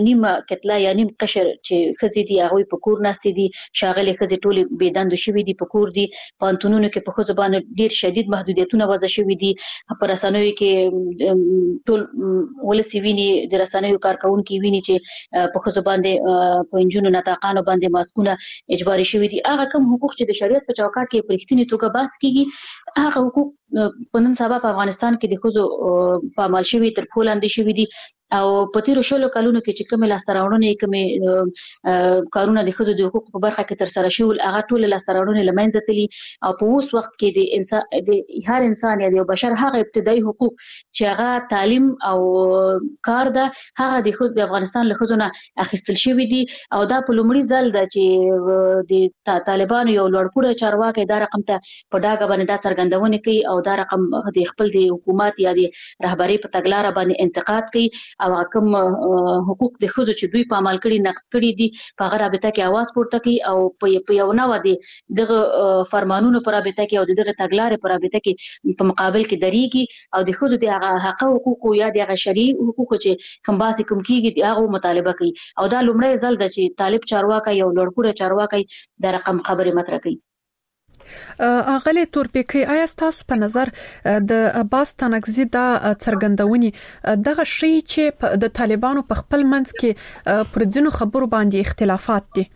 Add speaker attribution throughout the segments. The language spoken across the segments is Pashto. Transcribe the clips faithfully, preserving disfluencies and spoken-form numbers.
Speaker 1: نیمه کتله یا نیم قشر چې ښځې دي هغوی په کور ناستې دي، ښاغلې ښځې ټولې بې دندو شوي دي، په کور دي. پوهنتونونو کې په ښځو باندې ډېر شدید محدودیتونه وضع شوي دي. په رسنیو کې ټول ولس ویني، د رسنیو کارکونکي ویني چې په ښځو باندې په نجونو نطاقانو باندې ماسکونه اجباري شوي دي. هغه کوم حقوق چې د شریعت په چوکاټ کې په رښتینې توګه بحث کېږي، هغه حقوق په نن سبا په افغانستان کې د ښځو په عمل شوي تر پښو لاندې شوي دي. او په تیرو شلو کلونو کې چې کومې لاسته راوړنې کومې کارونه د ښځو د حقوقو په برخه کې ترسره شول، هغه ټولې لاسته راوړنې له منځه تللي. او په اوس وخت کې د انسان د هر انسان یا د یو بشر هغه ابتدایي حقوق چې هغه تعلیم او کار ده، هغه د ښځو د افغانستان له ښځو نه اخیستل شوي دي. او دا په لومړي ځل ده چې د طالبانو یو لوړپوړی چارواکی دا رقم ته په ډاګه باندې دا څرګندونې کوي او دا رقم د خپل د حکومت یا د رهبرۍ په تګلاره باندې انتقاد کوي. او کوم حقوق د ښځو چې دوی په عمل کړي نقض کړي دي په هغه رابطه کې اواز پورته کوي او په یو نوع د دغه فرمانونو په رابطه کې او د دغه تګلارې په رابطه کې په مقابل کې درېږي او د ښځو د هغه حق حقوقو یا د هغه شرعي حقوقو چې کوم باسي کوم کېږي د هغو مطالبه کوي. او دا لومړی ځل ده چې طالب چارواکی یو لوړپوړی چارواکی د رقم خبرې مطرح کوي.
Speaker 2: اغلی تورپیکی، آیا ستاسو په نظر د عباس ستانکزي دا څرګندونې دغه شی چې د طالبانو په خپل منځ کې پر ځینو خبرو باندې اختلافات دي؟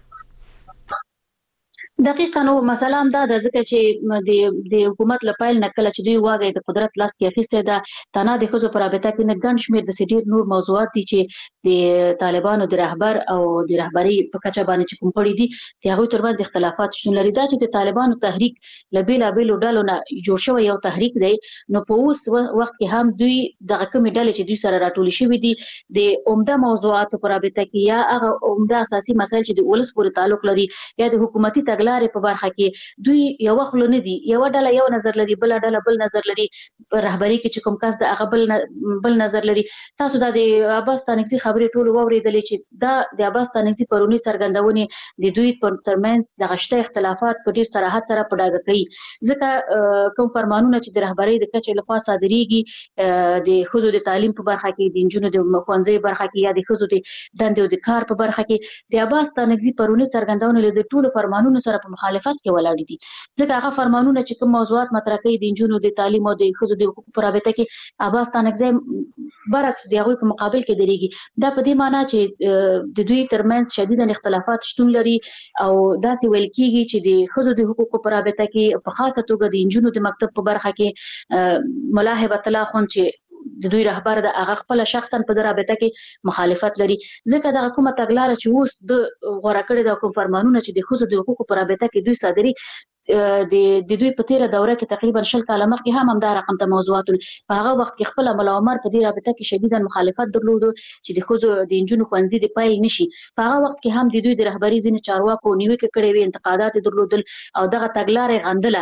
Speaker 1: دقیقاً نو مسله هم دا ده ځکه چې د د حکومت له پیل نه کله چې دوی واګي د قدرت لاس کې اخیستې ده، تنها د ښځو په رابطه کې نه ګڼ شمېر د ډېر نور موضوعات دي چې د طالبانو د رهبر او د رهبرۍ په کچه باندې چې کوم پړي دي د هغوی ترمنځ اختلافات شتون لري. دا چې د طالبانو تحریک له بېلابېلو ډلو نه جوړ شوی یو تحریک دی، نو په اوس وخت کې هم دوی دغه کومې ډلې چې دوی سره راټولې شوي دي د عمده موضوعاتو په رابطه کې یا هغه عمده اساسي مسایل چې د ولس پورې تعلق لري یا د حکومتي تګلارې په برخه کې دوی یو خل نه دي. یو ډله یو نظر لري، بل ډله بل نظر لري، په رهبری کې چې کوم کس د هغه بل بل نظر لري. تاسو دا د عباس ستانکزي خبرې ټول واورېدلې چې دا د عباس ستانکزي پرونی څرګندونې د دوی پر ترمنځ د غشته اختلافات په ډیر صراحت سره په ډاګه کوي. ځکه کوم فرمانونه چې د رهبری د کچې لخوا صادریږي د ښځو د تعلیم په برخه کې، د نجونو د ښوونځي برخه کې یا د ښځو د دندې او د کار په برخه کې، د عباس ستانکزي پرونی څرګندونې د ټولو فرمانونو سره په مخالفت کې ولاړ دي. ځکه هغه فرمانونه چې کوم موضوعات مطرح کوي د نجونو د تعلیم او د ښځو د حقوقو په رابطه کې، عباس ستانکزي برعکس د هغوی په مقابل کې درېږي. دا په دې معنی چې د دوی ترمنځ شدیدا اختلافات شتون لري او داسې ویل کېږي چې د ښځو د حقوقو په رابطه کې په خاصه توګه د نجونو د مکتب په برخه کې ملا هبت الله خان چې د دوی رهبر د هغه خپل شخصا په رابطه کې مخالفت لري. ځکه دا کومه تګلارې چې اوس د غوړه کړې د کوم فرمانونه چې د ښځو د حقوقو په رابطه کې دوی صادري د د دوی په تیره دوره کې تقریبا شل کاله مخکې هم همدا رقم ته موضوعات په هغه وخت کې خپل ملا عمر په دې رابطه کې شدیدا مخالفت درلود چې د ښځو د نجونو ښوونځي د پیل نشي. په هغه وخت کې هم د دوی د رهبري ځینې چارواکو نیوکې کړې وې، انتقادات درلودل او دغه تګلارې غندله.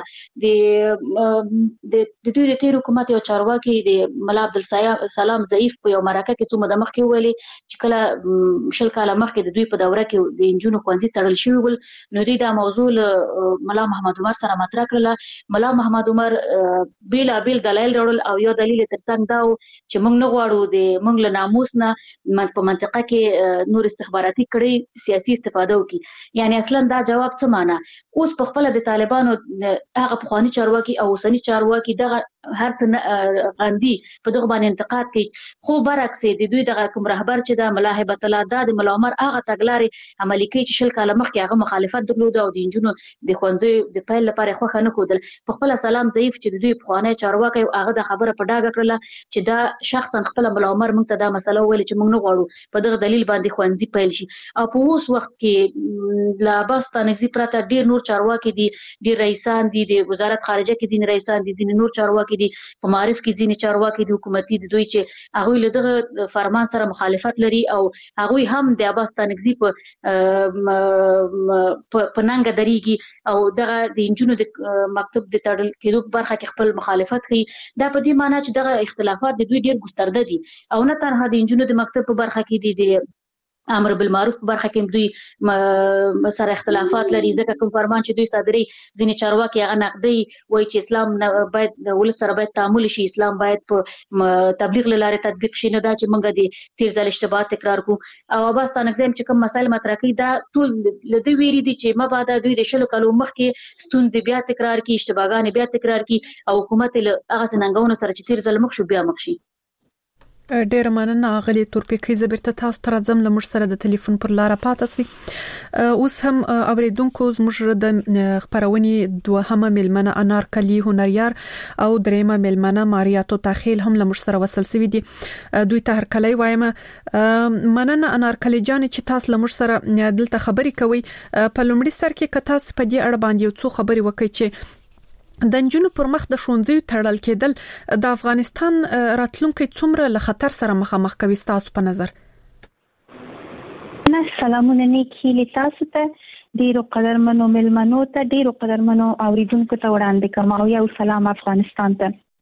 Speaker 1: د د دوی د تیر حکومت یو چارواکي د ملا عبدالسلام ضعیف په یو مرکه کې څو مده مخکې ویلي چې کله شل کاله مخکې د دوی په دوره کې د نجونو ښوونځي تړل شوي ول، نو دوی دا موضوع ملا محمد عمر سره مطرح کړله. ملا محمد عمر بیلا بیل دلایل راوړل او یو دلیل ترڅنګ دا چې موږ نه غواړو د موږ له ناموس نه په منطقه کې نور استخباراتي کړي سیاسي استفاده وکړي. یعنی اصلا دا جواب څه معنا؟ اوس په خپل د طالبانو هغه پخوانی چارواکي او اوسنی چارواکي دغه هر څه غندي، په دغه باندې انتقاد کوي. خو برعکس د دوی دغه کوم رهبر چې د ملا هبت الله دا د ملا عمر هغه تګلارې عملي کوي چې شل کاله مخکې هغه مخالفت درلود او د نجونو د ښوونځیو د پیل لپاره خوښه نه ښودل. په خپل سلام ضعیف چې د دوی پخوانی چارواکی هغه د خبره په ډاګه کړله چې دا شخصا خپل ملا عمر موږ ته دا مسله ویل چې موږ نه غواړو په دغه دلیل باندې ښوونځي پیل شي. او په اوس وخت کې له عباس ستانکزي پرته ډیر نور چارواکي دي، ډیر رئیسان دي، د وزارت خارجه کې ځینې رئیسان دي، ځینې نور چارواکي دي، په معارف کې ځینې چارواکي دي حکومتي د دوی چې هغوی له دغه فرمان سره مخالفت لري او هغوی هم د عباس ستانکزي په په ننګه درېږي او دغه د نجونو د مکتب د تړل کېدو په برخه کې خپل مخالفت کوي. دا په دې معنی چې دغه اختلافات د دوی ډیر ګسترده دي او نه تنها د نجونو د مکتب په برخه کې دي، د امر بالمعروف په برخه کې دوی سره اختلافات لري ځکه کوم فرمان چې دوی صادري ځینې چارواکي هغه نقدي وایي چې اسلام باید د ولس سره باید تعامل شي اسلام باید په تبلیغ لاره تطبیق شي نه دا چې موږ د تیر ځل اشتباهات تکرار کو او عباس تانکزی چې کوم مسایل مطرح کړي دا ټول لدی ویری دي چې مبادا دوی د شلو کلو مخکې ستونزې بیا تکرار کی اشتباهات بیا تکرار کی او حکومت له هغه څنګهونه سره چې تیر ځل مخ شو بیا مخ شي
Speaker 2: ډیر مننه غلي تورپیکي زبرته تاسو تر ځم لمر سره د ټلیفون پر لار پاتې سي اوس هم اوریدونکو زموږ د خبرونې دوهمه ملمنه انارکلی هنریار او دریمه ملمنه ماریاتو تاخیل هم لمر سره وصل سوي دي دوی ته هر کله وایم مننه انارکلی جان چې تاسو لمر سره دلته خبري کوي په لومړي سر کې که تاسو په دې اړه باندې یو څو خبري وکړئ چې د نجونو پر مخ د ښوونځي تړل کېدل د افغانستان راتلونکي څومره له خطر سره مخامخ کوي تاسو په نظر
Speaker 3: نه سلامونه نیکی تاسو ته ډیرو قدرمنو ملمنو ته ډیرو قدرمنو اوریدونکو ته وړاندې کوم او یو سلام افغانستان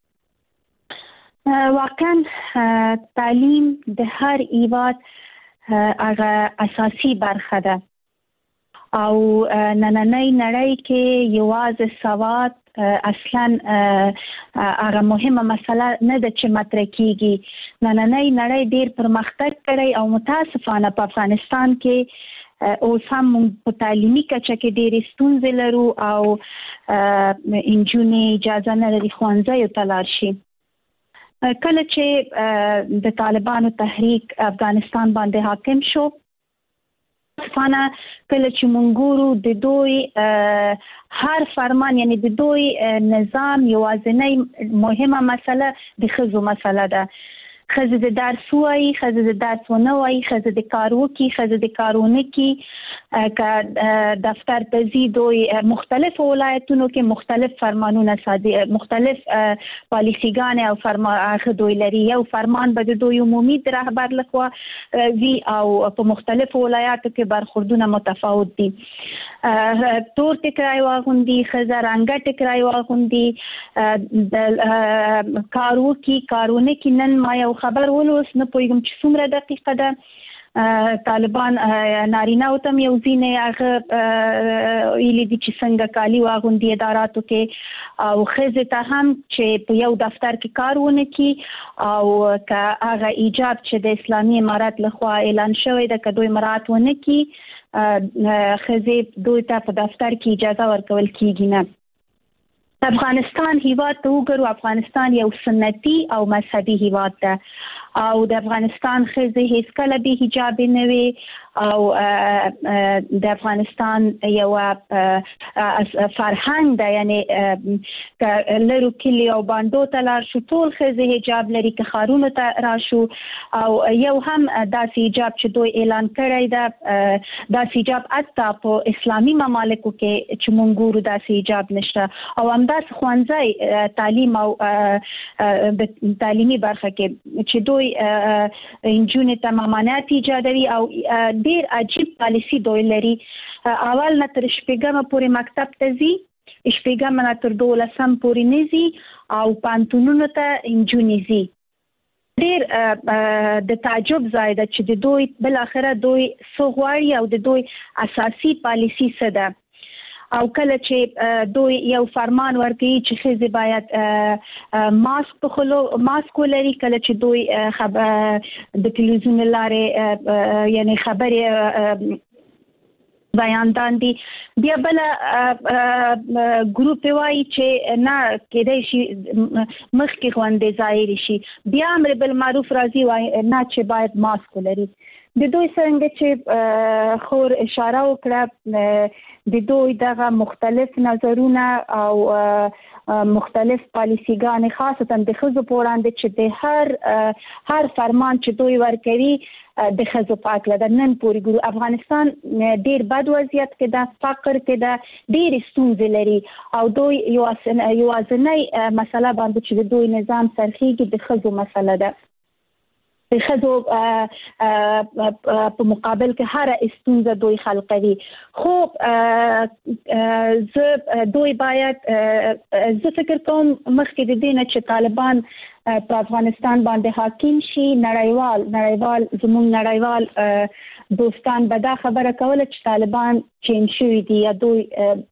Speaker 3: ته واقعا تعلیم د هر ایواد هغه اساسي برخه ده او نننۍ نړۍ کې یوازې سواد اصلا هغه مهمه مسله نه ده چې مطرح کیږي نننۍ نړۍ ډیر پرمختګ کړی او متاسفانه په افغانستان کې اوس هم په تعلیمي کچه کې ډېرې ستونزې لرو او انجونې اجازه نه لري ښوونځیو ته لاړ شي کله چې د طالبانو تحریک افغانستان باندې حاکم شو فانا کله چې مونږ د دوی هر فرمان یعنی د دوی نظام یوازینی مهمه مسله د ښځو مسله ده ښځې د درس وایي ښځې د درس ونه وایي ښځې د کار وکړي ښځې د کار ونه کړي که دفتر ته ځي دوی مختلفو ولایتونو کې مختلف فرمانونه صادر مختلف پالیسیګانې او فرمان دوی لري یو فرمان به د دوی عمومي رهبر لخوا وي او په مختلفو ولایاتو کې برخوردونه متفاوت دي تور ټکرای واغوندي ښځه رنګه ټکرای واغوندي کار وکړي کارونه کې نن ما یو خبر ولوس نه پوهیږم چې څومره دقیقه ده طالبان نارینه او تم یو ځینې هغه ویلي دي چې څنګه کالي واغوندي اداراتو کې او ښځې ته هم چې په یو دفتر کې کار ونه کړي او که هغه ایجاب چې د اسلامي امارات لخوا اعلان شوی ده که دوی مراعات ونه کړي ښځې دوی ته په دفتر کې اجازه ورکول کیږي نه افغانستان هیواد ته وګورو افغانستان یو سنتي او مذهبي هیواد ده او د افغانستان ښځې هیڅ کله به حجاب نه وي او د افغانستان یو فرهنګ ده یعنی لرو کلی او باندو ته لاړ شو ټول ښځې حجاب لري که ښارونو ته راشو او یو هم داسې حجاب چې دوی اعلان کړی ده داسې حجاب حتی په اسلامي ممالکو کې چې مونږ ګورو داسې حجاب نشته او همداسې ښوونځی تعلیم او د تعلیمي برخه کې چې دوی انجونې ته ممانعت ایجادوي او ډیر عجیب پالیسی دوی لري اول نه تر شپږمه پورې مکتب ته ځي شپږمه نه تر دولسم پورې نه ځي او پانتونونو ته انجونې ځي ډیر د تعجب ځای ده چې د دوی بل اخره دوی څه غواړي او د دوی اساسي پالیسی څه ده او کله چې دوی یو فرمان ورکوي چې ښځې باید ماسک په خلو ماسک ولري کله چې دوی د تلویزیون لارې یعنی خبرې بیاندان دي بیا بل ګروپ وایي چې نه کېدای شي مخکې غونډې ظاهري شي بیا امر بالمعروف راځي وایي نه چې باید ماسک ولري د دوی څنګه چې خور اشاره وکړه د دوی دغه مختلف نظرونه او مختلف پالیسیګانې خاصتا د ښځو په وړاندې چې د هر هر فرمان چې دوی ورکوي د ښځو په هکله ده نن پورې ګورو افغانستان ډیر بد وضعیت کې ده فقر کې ده ډېرې ستونزې لري او دوی یوازینۍ مسله باندې چې د دوی نظام سرخیږي د ښځو مسله ده د ښځو په مقابل کې هر ستونزه دوی خلقوي خو زه دوی باید زه فکر کوم مخکې د دې نه چې طالبان په افغانستان باندې حاکم شي نړیوال نړیوال زموږ نړیوال دوستان به دا خبره کوله چې طالبان چین شوي دي یا دوی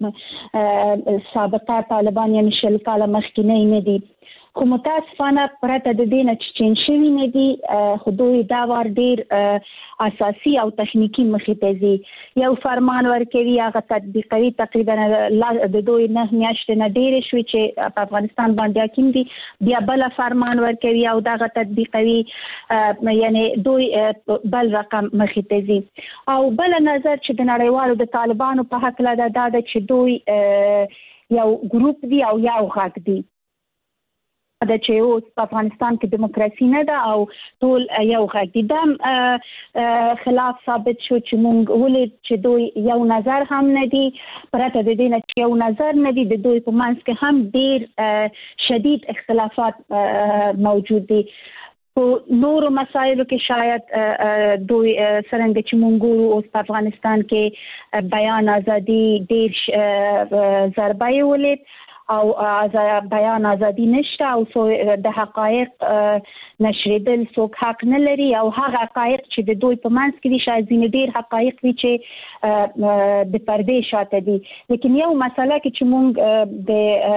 Speaker 3: سابقه طالبان یعنی شل کاله مخکینی نه دي، خو متاسفانه پرته د دې نه چې چین شوي نه دي خو دوی دا وار ډېر اساسي او تخنیکی مخې ته ځي. یو فرمان ورکوي هغه تطبیقوي، تقریبا د دوی نه میاشتې نه ډېرې شوي چې په افغانستان باندې حاکم دي، بیا بل فرمان ورکوي او دغه تطبیقوي، یعنی دوی بل رقم مخې ته ځي. او بل نظر چې د نړیوالو د طالبانو په هکله ده دا ده چې دوی یو ګروپ دي او یو غږ دي، دا چې اوس په افغانستان کې دیموکراسي نه ده او ټول یو غږ دي. دا خلاف ثابت شو چې مونږ ولید چې دوی یو نظر هم نه دي، پرته د دې نه چې یو نظر نه دي د دوی په منځ کې هم ډېر شدید اختلافات موجود دي. په نورو مسایلو کې شاید دوی څرنګه چې مونږ ګورو اوس په افغانستان کې بیان ازادي ډېر ضربه یې ولید او بیان ازادي نشته او د حقایق نشریدل څوک حق نه لري او هغه حقایق چې د دوی په منځ کې دي شاید ځینې ډېر حقایق وي چې د پردې شاته دي. لیکن یو مسله کې چې مونږ د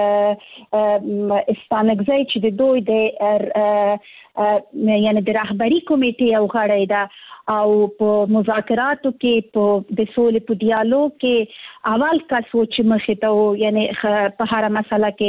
Speaker 3: استانکزی چې د دوی د یعنی د رهبري کمیټې یو غړی ده او په مذاکراتو کې په د سولې په ډیالوګ کې اول کس و چې مخې ته و، یعنی په هر مسله کې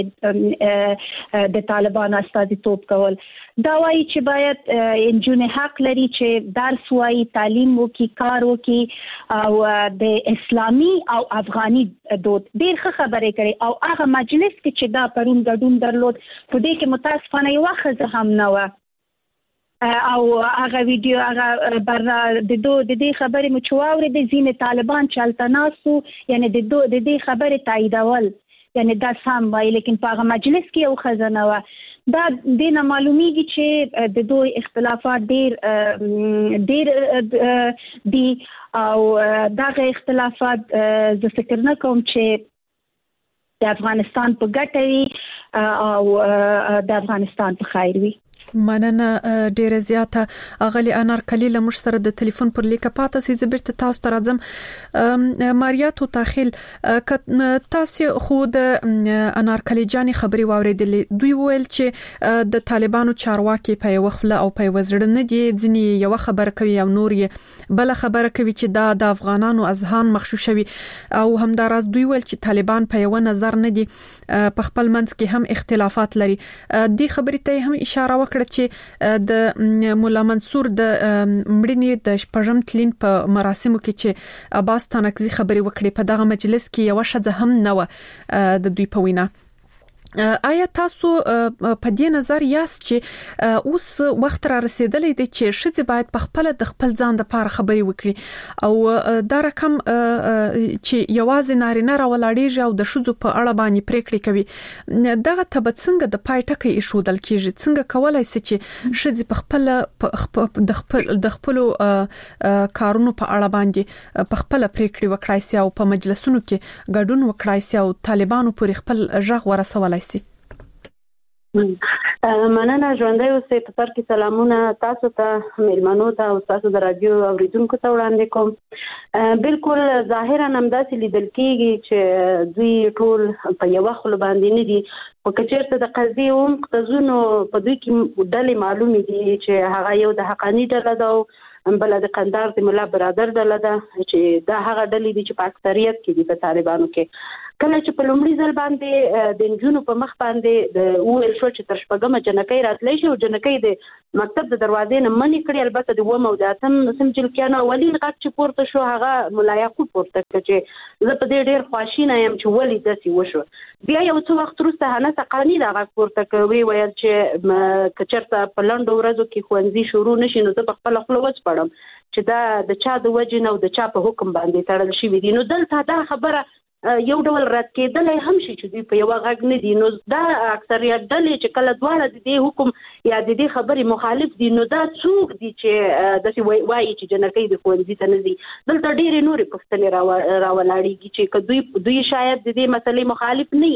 Speaker 3: د طالبانو استازیتوب کول. دا وایي چې باید نجونې حق لري چې درس وایي، تعلیم وکړي، کار وکړي او د اسلامي او افغاني دود ډېر ښه خبرې کړي. او هغه مجلس کې چې دا پرون ګډون درلود په دې کې متاسفانه یوه ښځه هم نه وه او هغه ویډیو هغه بر د دو د دې خبرې مو چې واورېدې ځینې طالبان چې هلته ناست وو یعنی د دو د دې خبرې تاییدول، یعنی دا سم وایي، لیکن په هغه مجلس کې یو ښځه نه وه. دا دې نه معلومیږي چې د دوی اختلافات ډېر ډېر دي او دغه اختلافات زه فکر نه کوم چې د افغانستان په ګټه وي او د افغانستان په خیر وي.
Speaker 2: مننه ډیره زیاته. اغلی انارکلی له موږ سره د ټلیفون پر لیکه پاتې سي زبرت تاسو ته راځم. ماریاتو تاخیل تاسو خو د انارکلی جاني خبري واوریدلې، دوی ویل چې د طالبانو چارواکي په یو خله او په وزړه نه دي، ځنی یو خبره کوي او نور یې بل خبره کوي چې دا د افغانانو اذهان مخشوشوي او همداراز دوی ویل چې طالبان په یو نظر نه دي، په خپل منځ کې هم اختلافات لري. دې خبرې ته هم اشاره وکړه چې د مولا منصور د مړینې د شپږم تلین په مراسمو کې چې عباس تانکزي خبري وکړي په دغه مجلس کې یو شذ هم نه و د دوی په وینا. آیا تاسو په دې نظر یاست چې اوس وخت را رسیدلی دی چې شذ باید په خپل د خپل ځان د پاره خبري وکړي او دا رقم چې یوازې نارینه راولاړیږي او د شذ په اړه باندې پریکړې کوي، دغه تبه څنګه د پای ټکی ایښودل کیږي؟ څنګه کولای شي چې شذ په خپل د خپل د خپل کارونو په اړه باندې په خپل پریکړې وکړای شي او په مجلسونو کې ګډون وکړای شي او طالبانو پر خپل ژغ ورسولای شي؟
Speaker 4: مننه. ژوندۍ اوسئ. په سر کې سلامونه تاسو ته، میلمنو ته او تاسو د رادیو اوریدونکو ته وړاندې کوم. بالکل ظاهرا همداسې لیدل کېږي چې دوی ټول په یوه خوله باندې نه دي، خو که چېرته د قضیې عمق ته ځو نو په دوی کې ډلې معلومې دي چې هغه یو د حقاني ډله ده او بل د قندار د ملا برادر ډله ده چې دا هغه ډلې دي چې په اکثریت کې دي په طالبانو کې. کله چې په لومړي ځل باندې د نجونو په مخ باندې د وویل شو چې تر شپږمه جنکۍ راتلی شي او جنکۍ د مکتب د دروازې نه منې کړي، البته د اووم او د اتم سم جلکیانو اولین غږ چې پورته شو هغه ملا یعقوب پورته کړ چې زه په دې ډېر خواشینه یم چې ولې داسې وشو. بیا یو څه وخت وروسته هنس حقاني دا غږ پورته کړ، ویې ویل چې که چېرته په لنډو ورځو کې ښوونځي شروع نه شي نو زه په خپله خوله وڅپړم چې دا د چا د وجې نه او د چا په حکم باندې تړل شوي دي. نو دلته دا خبره یو ډول رد کېدلی هم شي چې دوی په یوه غږ نه دي. نو دا اکثریت ډلې چې کله دواړه د دې حکم یا د دې خبرې مخالف دي نو دا څوک دي چې داسې وایي چې جنکۍ د ښوونځي ته نه ځي؟ دلته ډېرې نورې پوښتنې راولاړېږي چې که دوی دوی شاید د دې مسلې مخالف نه وي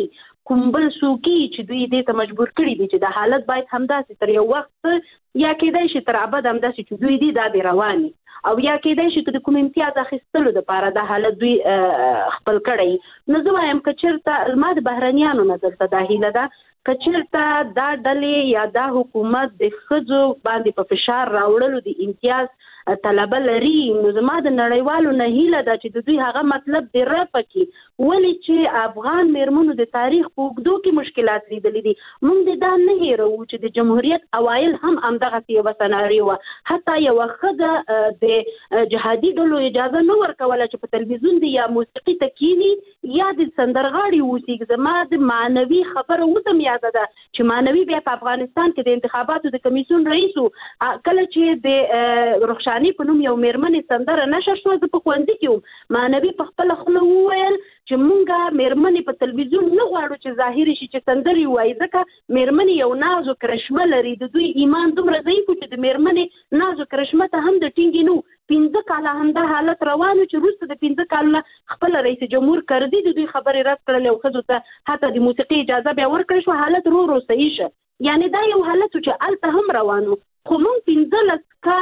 Speaker 4: کوم بل څوک چې دوی دې ته مجبور کړي دي چې د حالت باید همداسې تر یو وخت یا کېدای شي تر ابد همداسې چې دوی دي دا به رواني او یا کېدای شي چې د کوم امتیاز اخیستلو لپاره د حالت دوی خپل کړي. نو زه وایم که چېرته ما د بهرنیانو نظر ته دا هیله ده که چېرته دا ډلې یا دا حکومت د ښځو باندې په فشار راوړلو د امتیاز طلبه لري نو زما د نړیوالو نه هیله ده چې د دوی هغه مطلب د رفع کړي. ولې چې افغان میرمنو د تاریخ په اوږدو کې مشکلات لیدلي دي. موږ دا نه هیروو چې د جمهوریت اوایل هم همدغسې یوه سناریو وه. حتی یوه ښځه د جهادي ډلو اجازه نه ورکوله چې په تلویزیون دي یا موسیقي ته کښېني یا د سندرغاړي واوسي. زما د معنوي خبره اوس هم یاده ده چې معنوي بیا په افغانستان کې د انتخاباتو د کمیسیون رئیس و. کله چې د رخشاني په نوم یو میرمنې سندره نشر شوه زه په ښوونځي کې وم معنوي په خپله خوله وویل چې مونږه میرمنې په تلویزیون نه غواړو چې ظاهر شي چې سندرې وایي ځکه میرمنې یو ناز و کرشمه لري. د دوی ایمان دومره ضعیف و چې د میرمنې ناز و کرشمه ته هم د ټینګې نه و. پنځه کاله همدا حالت روان و چې وروسته د پنځه کالو نه خپله رئیس جمهور کردي د دوی خبرې رد کړلې او ښځو ته حتی د موسیقي اجازه بیا ورکړل شوه. حالت رو رو صحیح شه. یعنې دا یو حالت و چې هلته هم روان و. خو موږ پنځلس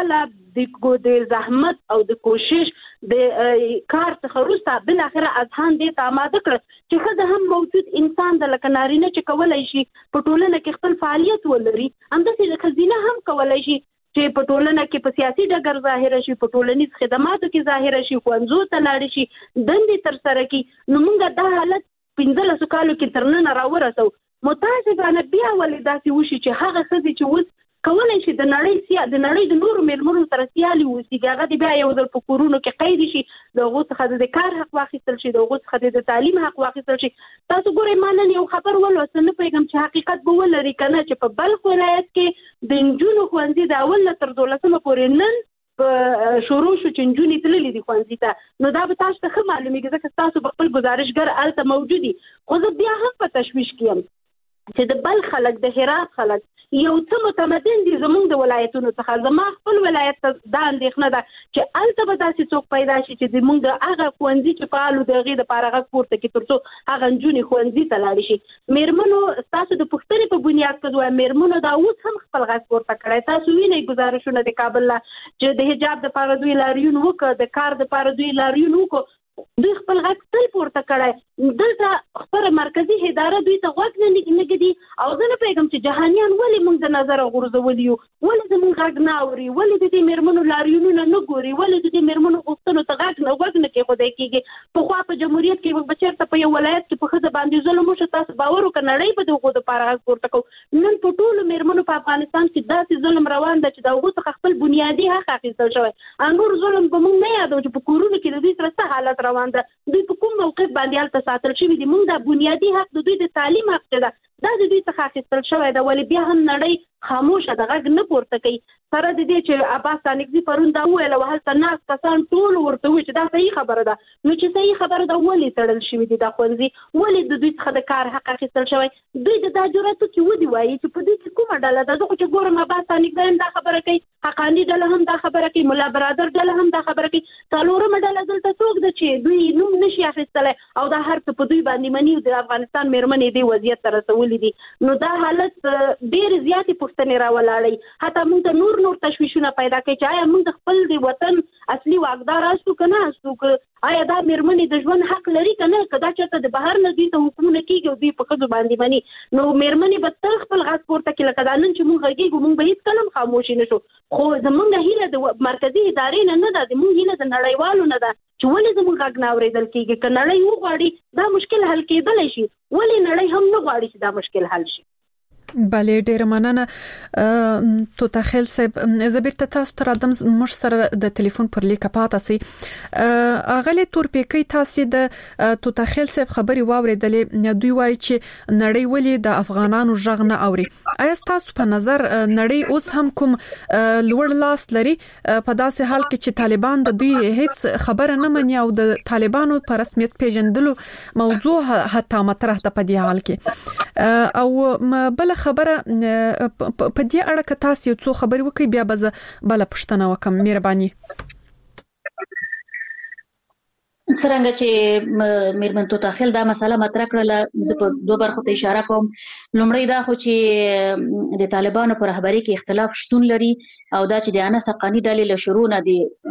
Speaker 4: کاله د زحمت او د کوشش د کار څخه وروسته بالاخره اذهان دې ته آماده کړه چې ښځه هم موجود انسان ده لکه نارینه چې کولی شي په ټولنه کې خپل فعالیت ولري همداسې د ښځینه هم کولی شي چې په ټولنه کې په سیاسي ډګر ظاهره شي په ټولنیز خدماتو کې ظاهره شي ښوونځیو ته لاړې شي دندې ترسره کړي. نو موږ دا حالت پنځلسو کالو کې تر ننه راورسو. متاسفانه بیا ولې داسې وشي چې هغه ښځې چې اوس کولی شي د نړۍ سیا د نړۍ د نورو میرمنو سره سیالي واوسي هغه دې بیا یو ځل په کورونو کې قید شي د هغو څخه د کار حق واخیستل شي د هغو څخه د تعلیم حق واخیستل شي. تاسو ګورئ ما نن یو خبر ولوسته نه پوهېږم چې حقیقت به ولري که نه چې په بلخ ولایت کې د نجونو ښوونځي د اول نه تر دولسمه پورې نن په شروع شو چې نجونې تللي دي ښوونځي ته. نو دا به تاسو ته ښه معلومېږي ځکه ستاسو به خپل ګزارشګر هلته موجود وي. خو زه بیا هم په تشویش کې یم چې د بلخ خلک د هرات خلک یو څه متمدن دي زموږ د ولایتونو څخه. زما خپل ولایت ته دا اندېښنه ده چې هلته به داسې څوک پیدا شي چې زموږ د هغه ښوونځي چې فعال و د هغې دپاره غږ پورته کړي تر څو هغه نجونې ښوونځي ته لاړې شي. میرمنو ستاسو د پوښتنې په بنیاد که وایم میرمنو دا اوس هم خپل غږ پورته کړی. تاسو وینئ ګزارشونه د کابل نه چې د حجاب دپاره دوی لاریون وکړه د کار دپاره دوی لاریون وکړو دوی خپل غږ تل پورته کړی. دلته خپله مرکزي اداره دوی ته غوږ نه ږدي او زه نه پوهېږم چې جهانیان ولې موږ د نظره غورځولي یو ولې زموږ غږ نه اوري ولې د دې میرمنو لاریونونه نه ګوري ولې د دې میرمنو غوښتنو ته غږ نه غوږ نه کېښودی کېږي. پخوا په جمهوریت کې به چېرته په یو ولایت کې په ښځه باندې ظلم وشو تاسو باور وکړه نړۍ به د هغو دپاره غږ پورته کوو. نن په ټولو میرمنو په افغانستان کې داسې ظلم روان ده چې د هغو څخه خپل بنیادي حق اخیستل شوی. نور ظلم به موږ نه یادوو چې په کورونو کې د دوی سره څه حالت روان ده دوی په کوم موقف باندې هلته ساتل شوي دي. موږ دا بنیادي حق د دوی د تعلیم حق چې ده دا د دوی څخه اخیستل شوی ده ولې بیا هم نړۍ خاموشه د غږ نه پورته کوي. سره د دې چې عباس ستانکزي پرون دا وویل او هلته ناست کسان ټول ورته وویل چې دا صحیح خبره ده. نو چې صحیح خبره ده ولې تړل شوي دي دا ښوونځي ولې د دوی څخه د کار حق اخیستل شوی. دوی د دا جرأت وکړي ودې وایي چې په دوی کې کومه ډله ده. زه خو چې ګورم عباس ستانکزی هم دا خبره کوي حقاني ډله هم دا خبره کوي ملا برادر ډله هم دا خبره کوي څلورمه ډله دلته څوک ده چې دوی نوم نشي اخیستلی او دا هر څه په دوی باندې مني د افغانستان میرمنې دې وضعیت ته رسولي دي. نو دا حالت ډېرې زیاتې پوښتنې راولاړوي. حتی موږ ته نور نور تشویشونه پیدا کوي چې آیا موږ د خپل د وطن اصلي واکدار هستو که نه هستو که آیا دا میرمنې د ژوند حق لري که نه که دا چېرته د بهر نه دوی ته حکمونه کېږي او دوی په ښځو باندې مني. نو میرمنې به تل خپل غږ پورته کړي لکه دا نن چې موږ غږېږو موږ به هېڅکله هم خاموشي نه شو. خو زموږ هیله د مرکزي ادارې نه نه ده زموږ هیله د نړیوالو نه ده چې ولې زموږ غږ نه اورېدل کېږي. که نړۍ وغواړي دا مشکل حل کېدلی شي ولې نړۍ هم نه غواړي چې دا مشکل حل شي.
Speaker 2: بله ډیره مننه توتا خیل صاحب. زه بیرته تاسو ته راځم موږ سره د ټلیفون پر لیکه پاتې سي. اغلی تورپیکۍ تاسو د توتا خیل صاحب خبري واوریدلې دوی وایي چې نړۍ ولې د افغانانو ژغ نه اوري. آیا تاسو په نظر نړۍ اوس هم کوم لوړ لاس لري په داسې حال کې چې طالبان د دوی هیڅ خبره نه مني او د طالبانو په رسمیت پیژندلو موضوع حتی مطرح ده په دې حال کې او بل خبره په دې اړه که تاسو یو څو خبرې وکړئ بیا به زه بله پوښتنه وکړم مهرباني.
Speaker 1: څنګه چې میرمن توتاخیل دا مسله مطرح کړله، زه په دوه برخو ته اشاره کوم. لومړی دا خو چې د طالبانو په رهبرۍ کې اختلاف شتون لري او دا چې د انس حقاني ډلې له شروع نه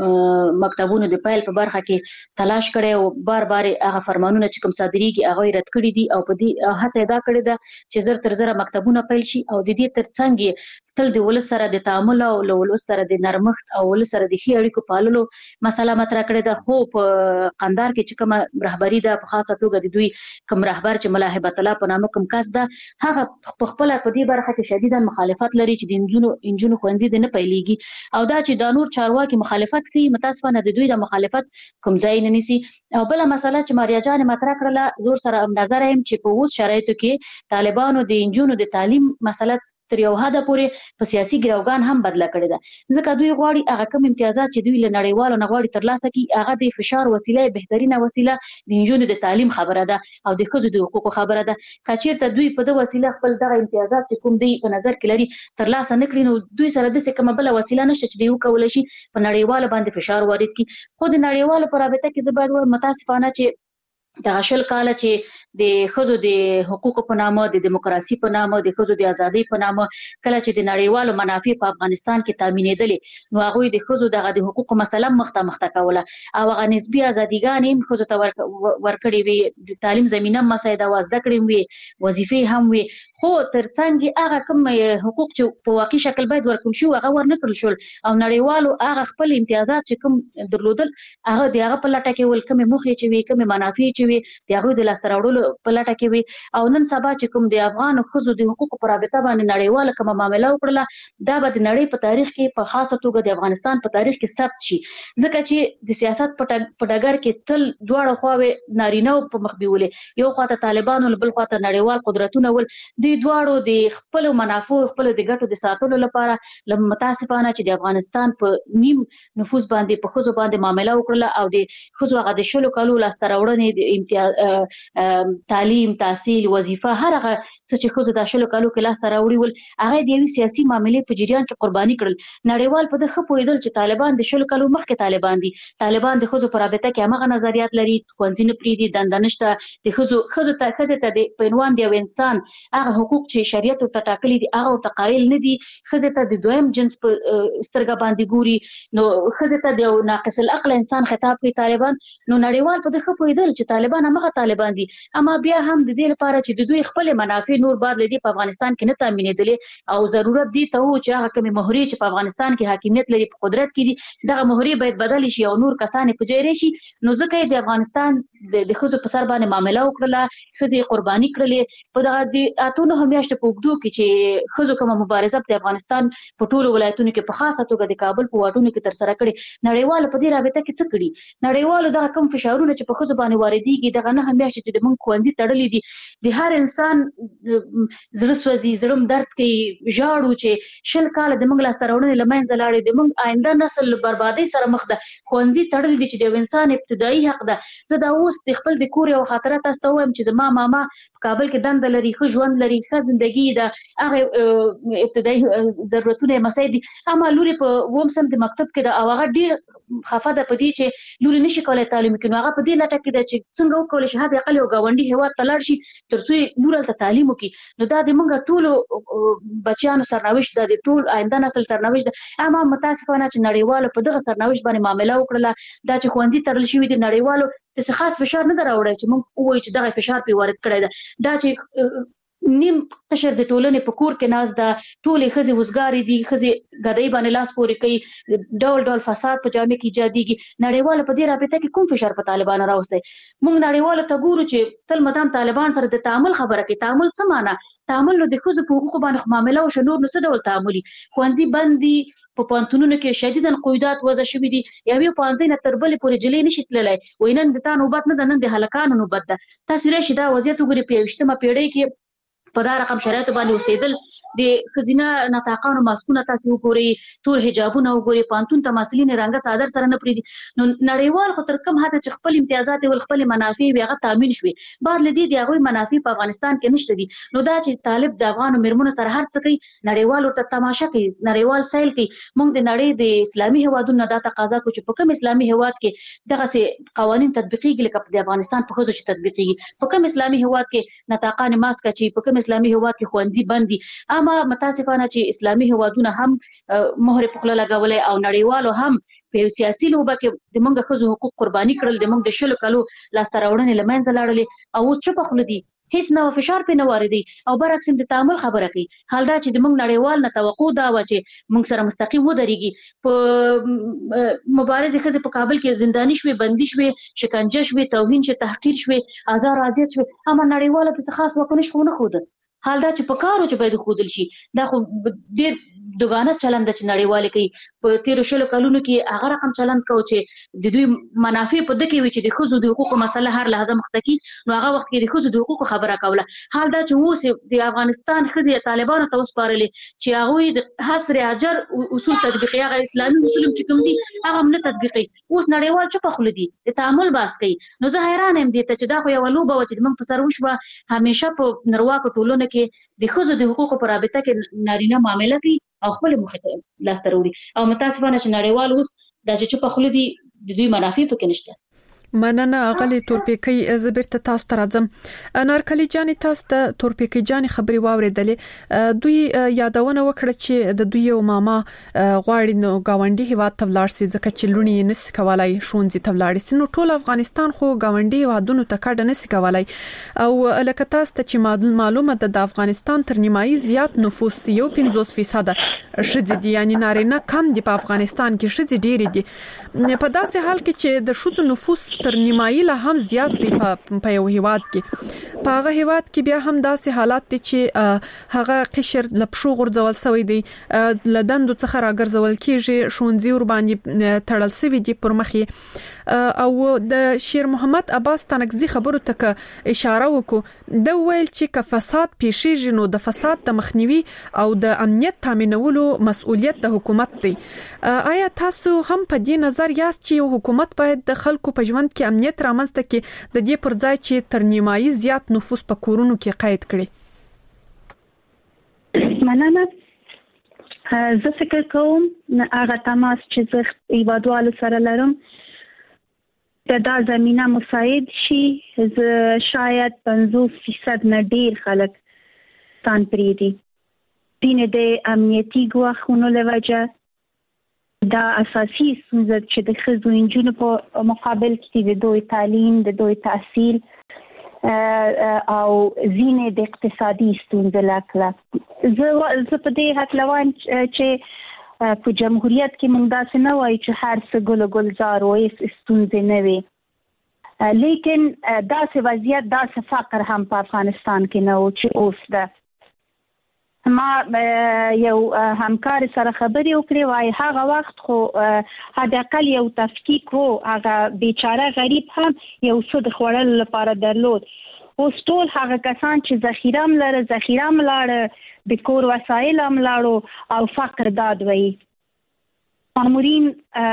Speaker 1: د مکتبونو د پیل په برخه کې تلاش کړی او بار بار هغه فرمانونه چې کوم صادریږي هغه یې رد کړي دي او په دې هڅه دا کړې ده چې زر تر زره مکتبونه پیل شي او د دې ترڅنګ تل د ولس سره د تعامل او له ولس سره د نرمښت او ولس سره د ښې اړیکو پاللو مسله مطرح کړې ده. خو په قندهار کې چې کومه رهبري ده، په خاصه توګه د دوی کوم رهبر چې ملا هبت الله په نامه کوم کس ده، هغه په خپله په دې برخه کې شدیدا مخالفت لري چې د نجونو نجونو ښوونځي د نه پیلېږي او دا چې دا نور چارواکي مخالفت کوي، متاسفانه د دوی د مخالفت کوم ځای نه نیسي. او بله مسله چې ماریا جان مطرح کړله، زور سره نظر یم چې په اوس شرایطو کې طالبانو د نجونو د تعلیم مسله تر یو حده پورې په سیاسي ګروګان هم بدله کړې ده، ځکه دوی غواړي هغه کوم امتیازات چې دوی له نړیوالو نه غواړي ترلاسه کړي هغه د فشار وسیله بهترینه وسیله د نجونو د تعلیم خبره ده او د ښځو د حقوقو خبره ده. که چیرته دوی په دغه وسیله خپل دغه امتیازات چې کوم دوی په نظر کې لري ترلاسه نه کړي، نو دوی سره داسې کومه بله وسیله نشته چې دوی وکولی شي په نړیوالو باندې فشار وارد کړي. خو د نړیوالو په رابطه کې زه باید وایم متاسفانه چې دغه شل کاله چې د ښځو د حقوقو په نامه، د دیموکراسي په نامه، د ښځو د ازادۍ په نامه کله چې د نړیوالو منافع په افغانستان کې تامینېدلې، نو هغوی د ښځو دغه د حقوقو مسله مخته مخته کوله او هغه نسبي ازادیګانې هم ښځو ته ورکړې وې، د تعلیم زمینه هم مساعده وه، زده کړې هم وې، وظیفې هم وې، خو ترڅنګ هغه کوم حقوق چې په واقعي شکل باید ورکړل شي هغه ورنه کړل شول او نړیوالو هغه خپل امتیازات چې کوم درلودل هغه د هغه په لټه کې ول، کومې موخې چې وي، کومې منافع چې وي د هغوی د لاسته راوړلو په لټه کې وي. او نن سبا چې کوم د افغان ښځو د حقوقو په رابطه باندې نړیواله کومه معامله وکړله، دا به د نړۍ په تاریخ کې په خاصه توګه د افغانستان په تاریخ کې ثبت شي، ځکه چې د سیاست په ډګر کې تل دواړه خواوې نارینه په مخ بیولې، یو خواته طالبانو بل خواته نړیوال قدرتونه ول، دوی دواړو د خپلو منافعو خپلو د ګټو د ساتلو لپاره متاسفانه چې د افغانستان په نیم نفوس باندې په ښځو باندې معامله وکړله او د ښځو هغه د شلو کالو لاسته راوړنې د امتیاز تعلیم، تحصیل، وظیفه، هر هغه څه چې ښځو د شلو کالو کې لاسته راوړي ول هغه د یوې سیاسي معاملې په جریان کې قرباني کړل. نړیوال په ده ښه پوهېدل چې طالبان د شلو کالو مخکې طالبان دي، طالبان د ښځو په رابطه کې همغه نظریات لري، ښوونځي نه پرېږدي، دنده نشته، د ښځو ښځو ته ښځې ته د په عنوان د یو انسان هغه حقوق چې شریعت ورته ټاکلي دي هغه ورته قایل نه دي، ښځې ته د دویم جنس په سترګه باندې ګوري، نو ښځې ته د یو ناقص العقل انسان خطاب کوي طالبان. نو نړیوال په ده ښه پوهېدل چې طالبان همغه طالبان دي، اما بیا هم د دې لپاره چې د دوی خپل منافع نور بعد لدی په افغانستان کې نه تامینېدلې او ضرورت دی ته و چې هغه کومې مهرې چې په افغانستان کې حاکمیت لري په قدرت کې دي دغه مهرې باید بدل شي او نور کسان په جای شي. نو ځکه د افغانستان د ښځو په سر باندې معامله وکړله، ښځې قرباني کړلې په دغه د اتو نهه میاشتو په اوږدو کې چې ښځو کومه مبارزه د افغانستان په ټولو ولایتونو کې په خاصه توګه د کابل په واټونو کې ترسره کړې. نړیوالو په دې رابطه کې څه کړي؟ نړیوالو دغه کوم فشارونه چې په ښځو باندې واردېږي دغه نهه میاشتې چې د موږ ښوونځي تړلي دي، د هر انسان زړه سوځي، زړه م درد کوي، ژاړو چې شل کاله د موږ لاسته راوړنې له منځه لاړې، د موږ آینده نسل له بربادۍ سره مخ ده. ښوونځي تړلي دي چې د یو انسان ابتدایي حق ده. زه دا اوس د خپل د کور یو خاطره تاسو ته وایم چې د ما ماما په کابل کې دنده لري، ښه ژوند لري، ښه زندګي ده، هغه ابتدایي ضرورتونه یې مساعد دي، اما لورې په اووم صنف د مکتب کې ده او هغه ډېر خفه ده په دې چې لورې نشي کولی تعلیم وکړي. نو هغه په دې لټه کې ده چې څنګه وکولی شي حد اقل یو ګاونډي هېواد ته لاړ شي تر څو یې لور هلته تعلیم وکړي. نو دا د موږ ټولو بچیانو سرنوشت ده، د ټول آینده نسل سرنوشت ده. اما متاسفانه چې نړیوالو په دغه سرنوشت باندې معامله وکړله، دا چې ښوونځي تړل شوي دي، نړیوالو داسې خاص فشار نه ده راوړی چې موږ ووایو چې دغه فشار پرې وارد کړی ده. دا چې نیم قشر د ټولنې په کور کې ناست ده، ټولې ښځې وزګارې دي، ښځې ګدۍ باندې لاس پورې کوي، ډول ډول فساد په جامع کې ایجادېږي. نړیوالو په دې رابطه کې کوم فشار په طالبانو راوستی؟ موږ نړیوالو ته ګورو چې تل مدام طالبان سره د تعامل خبره کوي. تعامل څه معنا؟ تعامل نو د ښځو په حقوقو باندې خو معامله وشوه، نور نو څه ډول تعاملي؟ ښوونځي بند دي، په پوهنتونونو کې شدیداً قیودات وضع شوي دي، یوې پوهنځۍ نه تر بلې پورې جلۍ نشي تللی، وایي نن د تا نوبت نه ده، نن د هلکانو نوبت ده. تاسو راشئ دا وضعیت وګورئ په یویشتمه پېړۍ کې په دا رقم شرایطو باندې اوسېدل د خزینه نطاقانو ماسکونه تاسو وګورئ تور حجابونه وګورئ پانتون ته مسلین رنګ صادر سره نه پریدي نو نړیوال خو تر کوم حد چې خپل امتیازات او خپل منافع هغه تامین شوي بعد لدی دی هغه منافع په افغانستان کې نشته دي نو دا چې طالب د افغان مرمنو سره هر څه کوي نړیوال ورته تماشا کوي نړیوال سایل کوي موږ د نړۍ د اسلامي هوادونو دا تقاضا کوي چې په کوم اسلامي هواد کې دغه سي قوانين تطبیقيږي لکه د افغانستان په خصوص تطبیقيږي په کوم اسلامي هواد کې نطاقان ماسک چې په کوم اسلامي هواد کې خوندي بندي اما متاسفانه چې اسلامي هوادونه هم مهر په خپل لګولې او نړیوالو هم په سیاسي لوبه کې د موږ خزو حقوق قرباني کړل د موږ د شلو کلو لاستراوړنې لمنځه لاړلې او چوپ خلدي هیڅ نو فشار په نه واردي او برعکس د تعامل خبره کوي حال دا چې د موږ نړیوال نه توقع دا و چې موږ سره مستقیم ودرېږي په مبارزه خزه په کابل کې زندانی شوي بندي شوي شکنجه شوي توهین شوي تحقیر شوي آزار اذیت شوي اما نړیواله څه خاص وکړنه شو نه خود حال دا چې په کارو چې باید خودل شي دا خو ډېر دوګانه چلند چې نړیوال کوي په تیر شلو کلونو کې هغه رقم چلند کو چې د دوی منافع په دکې وي چې د خزو د حقوقو مسله هر لحظه مختکی نو هغه وخت کې د خزو د حقوقو خبره کوله حال دا چې اوس د افغانستان خزي طالبانو ته وسپارلې چې هغه د حصر اجر اصول تطبیقي هغه اسلامي اصول چې کوم دي هغه نه تطبیقي اوس نړیوال چپ خلدي د تعامل باس کوي نو زه حیران یم دي ته چې دا خو یو لوبه و چې موږ په سر وشو همیشه په نړیوالو ټولنو کې د خزو د حقوقو پر رابطه کې نارینه معاملې کوي او خپل مخه لاس ته وړي او متاسفانه چې نړیوال اوس د چې په خله دي د دوی منافع پکې نشته
Speaker 2: مننه اغلی تورپیکی زبرته تاسو ته راځم انارکلی جان تاسو ته تورپیکی جان خبري واوریدلې دوی یادونه وکړه چې د دوی یو ماما غواړي نو گاونډي هیواد ته ولاړ سي ځکه چې لونی نس کولای شونځي ته ولاړ سي نو ټول افغانستان خو گاونډي هیوادونو ته کډه نس کولای او لکه تاسو ته چې معلومه ده د افغانستان تر نیمایي زیات نفوس یو پنځوس فیصد شذ دي یعنی نارینه کم دي په افغانستان کې شذ ډیر دي په داسې حال کې چې د شذ نفوس تر نیمایي لا هم زیات دي په یو هیواد کې په هغه هیواد کې بیا هم داسې حالات دي چې هغه قشر لپشو غورځول شوی دی لدندو څخه راګرځول کیږي شونځي ور باندې تړل شوی دي پر مخې او د شیر محمد عباس تنگزی خبرو ته اشاره وکړو د ویل چې ک فساد پیښیږي نو د فساد د مخنیوي او د امنیت تامینولو مسؤلیت د حکومت دی آیا تاسو هم په دې نظر یاست چې حکومت باید د خلکو په ژوند کې امنیت رامنځته کړي د دې پر ځای چې تر نیمایي زیات نفوس په کورونو کې قید کړي
Speaker 3: مننه زه فکر کوم هغه تماس چې زه ایوادوالو سره لرم د دا زمينه مساعد شي زه شاید پنځوس فیصد نه ډیر خلک تان پریدي دین د امنیتي ګواښونو لوجه دا اساسي ستونزه چې د ښځو انجونو په مقابل کې د دوی تعلیم د دوی تحصیل او زینې د اقتصادي ستونزه لاکله زه زه په دې حق لوان چې په جمهوریت کې موږ داسې نه وایو چې هر څه ګل ګلزار وي ستونزې نه وي لیکن داسې وضعیت داسې فقر هم په افغانستان کې نه و چې اوس ده ما یو همکار سره خبرې وکړې وای هغه وخت خو حداقل یو تفکیک وو هغه بیچاره غریب هم یو څه د خوړل لپاره درلود اوس ټول هغه کسان چې ذخیره هم لري ذخیره هم لاړه د کور وسایل هم لاړو او فقر داد وای مامورین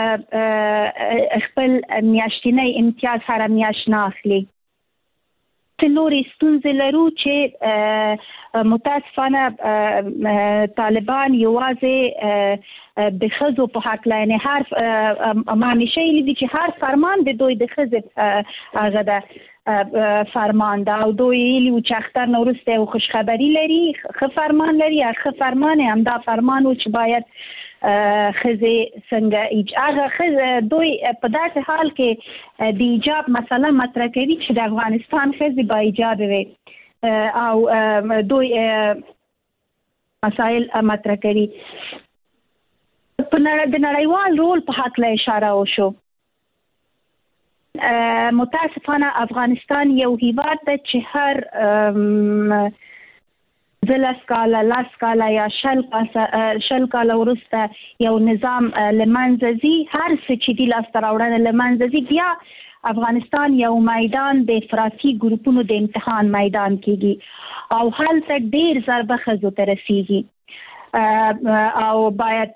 Speaker 3: خپل میاشتنی امتیاز هر میاشت نه اخلي نورې ستونزې لرو چې متاسفانه طالبان یوازې د ښځو په حق لانه هر ما همیشه ویلي چې هر فرمان د دوی د ښځې هغه ده فرمان ده او دوی ویلي چې اختر نو وروسته یو خوشخبري لري ښه فرمان لري ښه فرمان هم دا فرمان و چې باید خزه څنګه هغه خزه دوی په داسې حال کې د ایجاب مسله مطرح کوي چې د افغانستان خزه با ایجاب وي او دوی مسائل مطرح کوي په د نړیوال رول په حق له اشاره وشو متاسفانه افغانستان یو هیواد ده چې هر زلس کاله لاس کاله یا شل شل کاله ورسته یو نظام لمنځزي هر څه چې دی لاس تراوړنه لمنځزي بیا افغانستان یو میدان د افراطي ګروپونو د امتحان میدان کېږي او هلته ډیر ضربه ښځو ته رسیږي او باید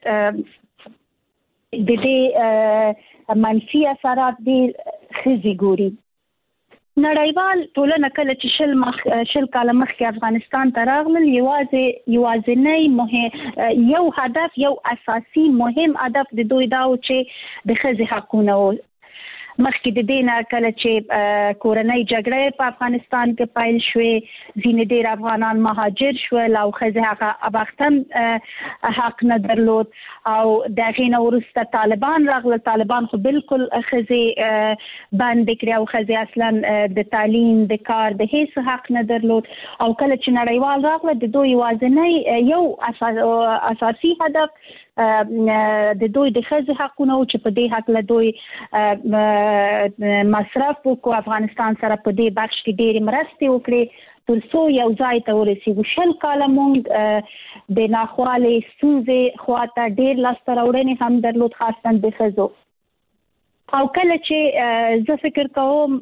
Speaker 3: د دې منفي اثرات ډیر ښځې ګوري. نړیوال ټولنه کله چې شل مخ شل کاله مخکې افغانستان ته راغلل یوازې یوازینی مهم یو هدف یو اساسي مهم هدف د دوی دا و چې د ښځې حقونه و. مخکې د دې نه کله چې کورنۍ جګړې په افغانستان کې پیل شوې ځینې ډېر افغانان مهاجر شول او ښځې هغه وخت حق نه درلود او د هغې نه وروسته طالبان راغلل. طالبان خو بالکل ښځې بندې کړې او ښځې اصلا د تعلیم د کار د هیڅ حق نه درلود او کله چې نړیوال راغله د دوی یوازینی یو اساسي هدف د دوی د ښځې حقونه و چې په دې هکله دوی مصرف وکړو. افغانستان سره په دې بخش کې ډېرې مرستې وکړي تر څو یو ځای ته ورسېږو. شل کاله موږ د ناخوالې ستونزې خواته ډېر لاسته راوړنې هم درلود خاصتا د ښځو او کله چې زه فکر کوم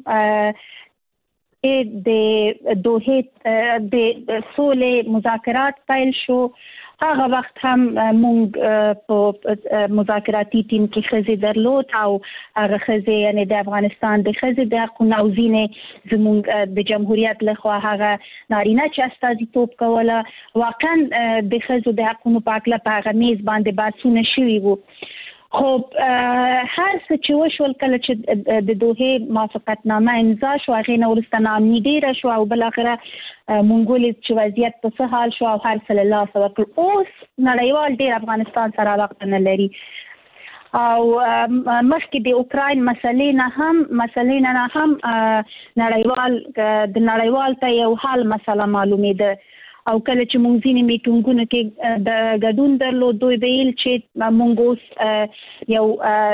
Speaker 3: د دوحې د سولې مذاکرات پیل شو هغه وخت هم موږ په مذاکراتي ټیم کې ښځې درلود او هغه ښځې یعنی د افغانستان د ښځې د حقونو او ځینې زموږ د جمهوریت لخوا هغه نارینه چې استازیتوب کوله واقعا د ښځو د حقونو په هکله په هغه میز باندې بحثونه شوي وو. خو هر څه چې وشول کله چې د دوحې موافقتنامه امضا شو هغې نه وروسته ناامني ډېره شوه او بالاخره مونږ ولید چې وضعیت په څه حال شو او هر څه له لاسه ورکړل. اوس نړیوال ډېر افغانستان سره علاقه نه لري او مخکې د اوکراین مسلې نه هم مسلې نه هم نړیوال د نړیوال ته یو حل مسله معلومېده او کله چې مونږ ځینې میټینګونو کې د ګډون درلود دوی ویل چې مونږ اوس یو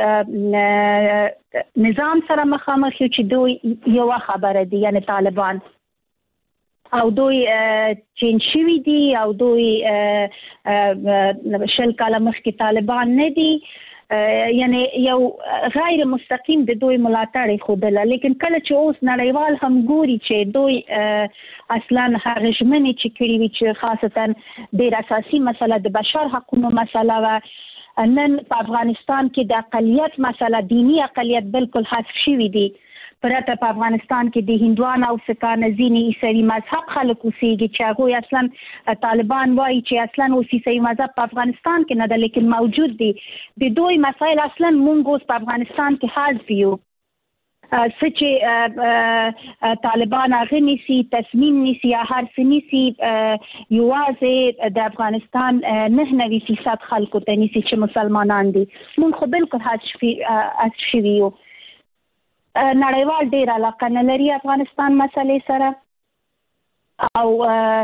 Speaker 3: نظام سره مخامخ یو چې دوی یوه خبره دي یعنی طالبان او دوی چینج شوي دي او دوی شل کاله مخکې طالبان نه دي یعنی یو غیر مستقیم د دوی ملاتړ ښودله. لیکن کله چې اوس نړیوال هم ګوري چې دوی اصلا هغه ژمنې چې کړي وي چې خاصتا ډېر اساسي مسله د بشر حقونو مسله وه نن په افغانستان کې د اقلیت مسله دینی اقلیت بالکل حذف شوي دي پرته په افغانستان کې د هندوان او سکان ځینې عیسوي مذهب خلک اوسېږي چې هغوی اصلا طالبان وایي چې اصلا اوس عیسوي مذهب په افغانستان کې نه ده لیکن موجود دي. د دوی مسایل اصلا مونږ اوس په افغانستان کې حذف یو څه چې طالبان هغه نیسي تصمیم نیسي یا هر څه نیسي یوازې د افغانستان نه نوي فیصد خلکو ته نیسي چې مسلمانان دي. مونږ خو بالکل حذف شوي یو. نړیوال ډېر علاقه نه لري افغانستان مسلې سره او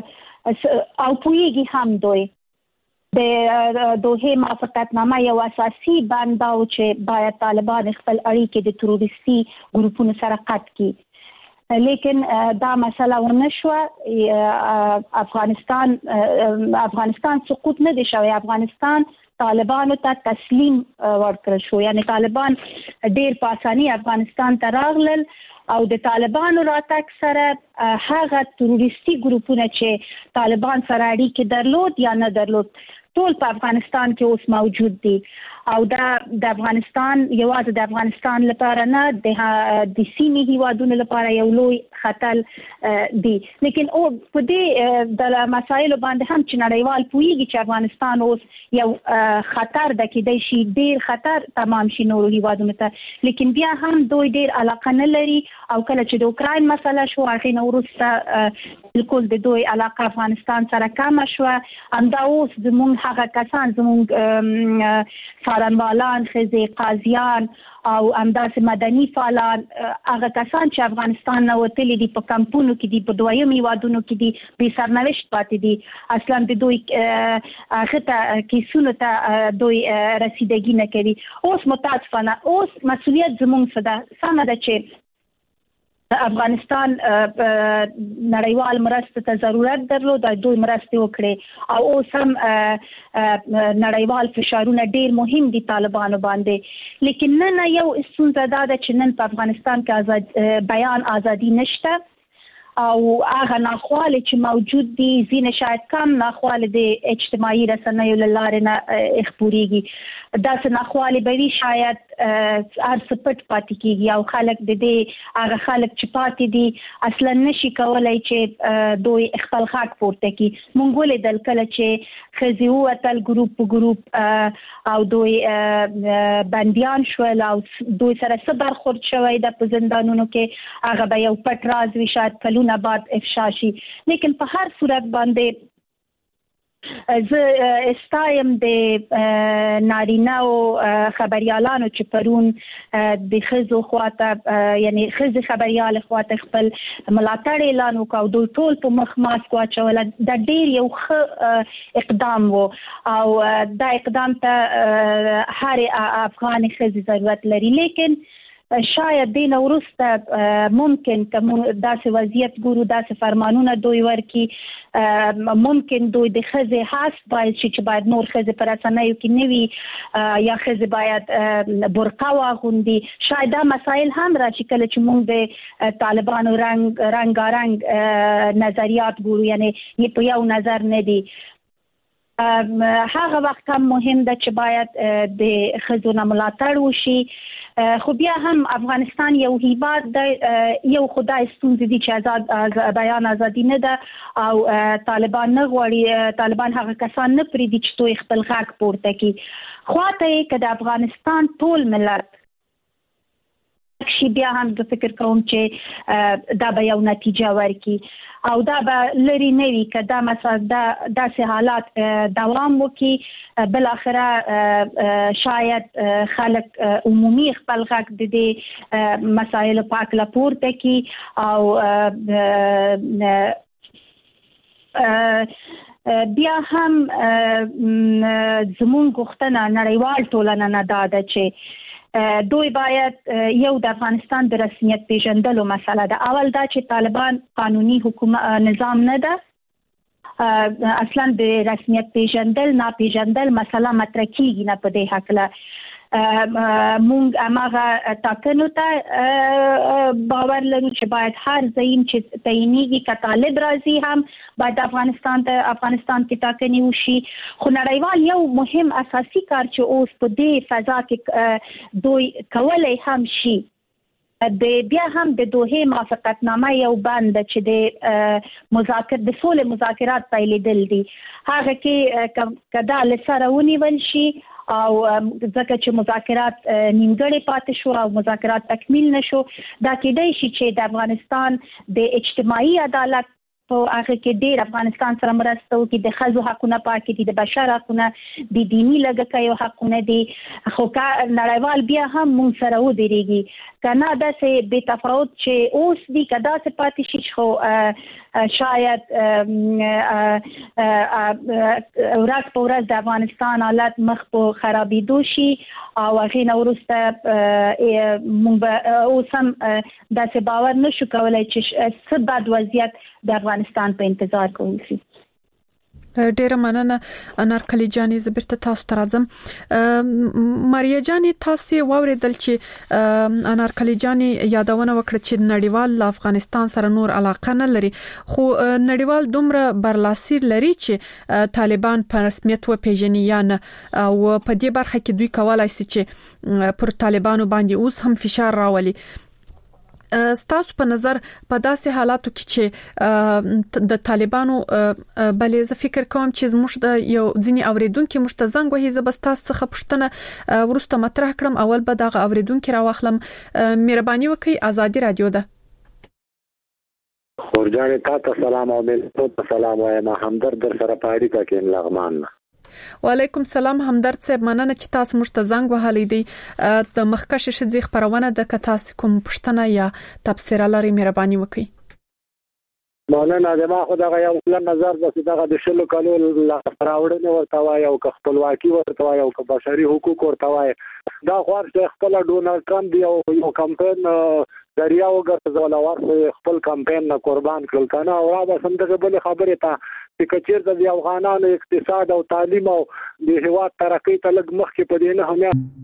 Speaker 3: او پوهیږي هم دوی د دوحې موافقتنامه یو اساسي بند دا و چې باید طالبان خپل اړیکې د تروریستي ګروپونو سره قطع کړي لیکن دا مسله ونه شوه. افغانستان افغانستان سقوط نه دی شوی افغانستان طالبانو ته تسلیم ورکړل شو یعنی طالبان ډېر په اساني افغانستان ته راغلل او د طالبانو راتګ سره هغه تروریستي ګروپونه چې طالبان سره اړیکې درلود یا نه درلود ټول په افغانستان کې اوس موجود دي او دا د افغانستان یوازې د افغانستان لپاره نه د سیمې هیوادونو لپاره یو لوی خطر دی. لیکن او په دې د مسایلو باندې هم چې نړیوال پوهیږي چې افغانستان اوس یو خطر ده کېدای شي ډېر خطر تمام شي نورو هیوادونو ته لیکن بیا هم دوی ډېر علاقه نه لري او کله چې د اوکراین مسله شو هغې نه وروسته بالکل د دوی علاقه افغانستان سره کمه شوه. همدا اوس زموږ هغه کسان زموږ څارنوالان ښځې قاضیان او همداسې مدني فعالان هغه کسان چې افغانستان نه وتلي دي په کمپونو کې دي په دویم هیوادونو کې دي بې سرنوشت پاتې دي اصلا د دوی هغه ته کیسونو ته دوی رسیدګي نه کوي. اوس متاسفانه اوس مسؤلیت زموږ څه ده. سمه ده چې افغانستان نړیوال مرسته ته ضرورت درلود او دوی مرسته وکړي او اوس هم نړیوال فشارونه ډیر مهم دي طالبانو باندې لیکن نن یو ستونزه ده چې نن په افغانستان کې آزاد بیان ازادي نشته او هغه ناخواله چې موجود دي زین شاید کم ناخواله د اجتماعي رسنیو لاره نه اخباريږي دا څه ناخواله به وي شاید هر څه پټ پاتې کیږي او خلک د دې هغه خلک چې پاتې دي اصلا نشي کولای چې دوی خپل حق پورته کړي مونږ ولې دل کله چې خزي وتل ګروپ په ګروپ او دوی بنديان شول او دوی سره صبر خورد شوی د زندانونو کې هغه به یو پټ راز وي شاید کلونه بعد افشا شي لیکن په هر صورت باندې زه استایم د نارینه او خبريالانو چې پرون د خزو خواته یعنی خزي خبريال خواته خپل ملاتړ اعلان وکاو دوی ټول په مخ ماسک واچول د ډیر یو ښه اقدام وو او دا اقدام ته هر افغان خزي ضرورت لري لیکن شاید دین ورسته ممکن کوم داسې وضعیت ګورو داسې فرمانونه دوی ورکی ممکن دوی د خزه حاس باید چې باید نور خزه پر اسانه یو کې نوي یا خزه باید برقه واغوندي شاید دا مسائل هم راشي کله چې موږ د طالبانو رنگ رنگارنګ نظریات ګورو یعنی په یو نظر نه دي هغه وخت هم مهم ده چې باید د خزونه ملاتړ وشي خو بیا هم افغانستان یو هیبات د یو خدای ستونزې دي چې آزاد بیان ازادي نه ده او طالبان نه غواړي طالبان هغه کسان نه پریږدي چې دوی خپل حق پورته کړي خواته یې که د افغانستان ټول ملت شي بیا هم د فکر کوم چې دا به یو نتیجه ورکړي او دا به لري نه وي که دا مثلا داسې حالات دوام وکړي بل اخره شاید خلک عمومي خپل غږ د دې مسایلو په هکله پورته کړي او بیا هم زموږ غوښتنه نړیوال ټولنه نه دا ده چې دوی باید یو د افغانستان د رسمیت پیژندلو مسله ده اول دا چې طالبان قانوني حکومت نظام نه ده اصلا د رسمیت پیژندل نه پیژندل مسله مطرح کیږي نه په دې حق مونږ هغه ټاکنو ته باور لرو چې باید هر ځایم چې تعینېږي که طالب راځي هم باید افغانستان ته افغانستان کې ټاکنې وشي خو نړیوال یو مهم اساسي کار چې اوس په دې فضا کې دوی کولی هم شي د بیا هم د دوحې موافقتنامه یو بند چې د مذاکرات د سولې مذاکرات پیلېدل دي هغه کې که دا له سره ونیول شي او ځکه چې مذاکرات نیمګړې پاتې شو او مذاکرات تکمیل نشو دا کېدای شي چې د افغانستان د اجتماعي عدالت په هغه کې ډېر افغانستان سره مرسته وکړي د ښځو حقونه پاکې دي د بشر حقونه د دیني لږکیو حقونه دي خو نړیوال بیا هم موږ سره ودرېږي که نه داسې بې تفاوت چې اوس دي که داسې پاتې شي خو شاید ورځ په ورځ د افغانستان حالت مخ په خرابېدو شي او هغې نه وروسته موږ به اوس هم داسې باور نشو کولی چې څه بد وضعیت د افغانستان په انتظار کې اوسي
Speaker 2: ډیره مننه انارکلی جانې زبرته تاسو ته راځم ماریا جانې تاسو واوریدل چې انارکلی جانې یادونه وکړه چې نړیوال له افغانستان سره نور علاقه نه لري خو نړیوال دومره برلاسي لري چې طالبان په رسمیت و پیژني یا نه او په دې برخه کې دوی کولای شي چې پر طالبانو باندې اوس هم فشار راولي ستاسو په نظر په داسې حالاتو کې چې د طالبانو بلې زه فکر کوم چې زموږ د یو ځینی اوریدونکو مشته زنګ وهي زبستاس څخه پښتنه ورسته مطرح کړم اول به دغه اوریدونکو راوخلم مهرباني وکړئ ازادي رادیو ده
Speaker 5: خورجان تاسو سلام او ملتو سلام وایم همدرد در سره پاړی کا کې لغمان
Speaker 2: وعلیکم سلام همدرد صاحب مننه چې تاسو موږ ته زنګ وهلی دی د مخکښ شې خبرونه د کتاس کوم پښتنه یا تفسیر لري مهرباني وکړئ
Speaker 5: مولانا زما خدای یو بل نظر د دغه د شلو کالو راوړنه ورته وای او خپلواکي ورته وای او بشري حقوق ورته وای دا خو خپل ډونالد ټرمپ دی او یو کمپاین ذریعہ وګرځول او خپل کمپاین نه قربان کړل کنه او را به سم دغه بل خبره ته چې کچیر د افغانانو اقتصاد او تعلیم او د هیواد ترقی ته لږ مخکې پدې نه هم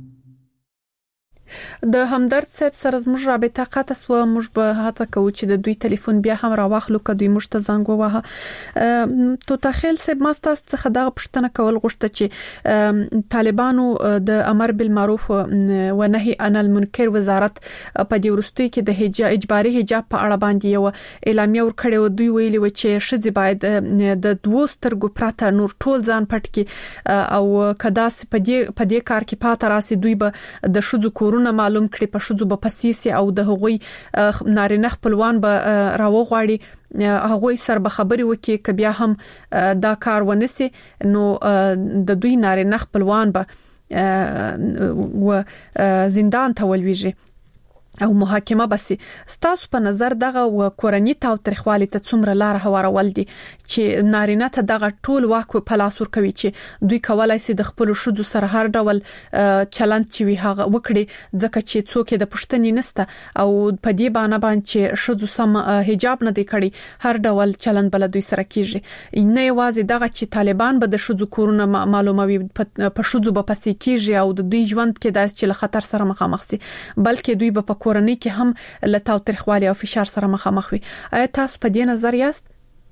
Speaker 2: د همدرد صاحب سره زموږ رابطه قطع سو. موږ به هڅه کوو چې د دوی ټلیفون بیا هم راواخلو که دوی موږ ته زنګ ووهه. تو تخیل صاحب ما ستاسو څخه دغه پوښتنه کول غوښته چې طالبانو د امر بالمعروف و نهي عن المنکر وزارت په دې وروستي کې د حجاب اجباري حجاب په اړه باندې یو اعلامیه ورکړې و. دوی ویلي و چې شذ باید د دوه سترګو پرته نور ټول ځان پټ کړي او کداس په دې په دې کار کې پات راسي دوی به د شذ کورونه معلوم کړي په شذ په پسیسي او د هغوی نارینه خپلوان به راوغواړي هغوی سره به خبري وکړي ک بیا هم دا کار ونسي نو د دوی نارینه خپلوان به و زندان ته ولويږي او محاکمه بسي. ستاسو په نظر دغه کورنی تاوتریخوالي ته څومره لار هوارول دي چې نارینه ته دغه ټول واک په لاس ورکوي چې دوی کولای شي د خپل شذو سره هر ډول چلند چې وي هغه وکړي ځکه چې څوک د پښتني نسته او په دې باندې باندې چې شذو سم حجاب نه دی کړی هر ډول چلند بل دوی سره کیږي. نه یوازې دغه چې طالبان به د شذو کورونه معلوموي په شذو به پسې کیږي او د دوی ژوند کې داس چې له خطر سره مخامخ سي بلکې دوی به کورنۍ کې هم له تاوتریخوالي او فشار سره مخامخ وي. آیا تاسو په دې نظر یاست؟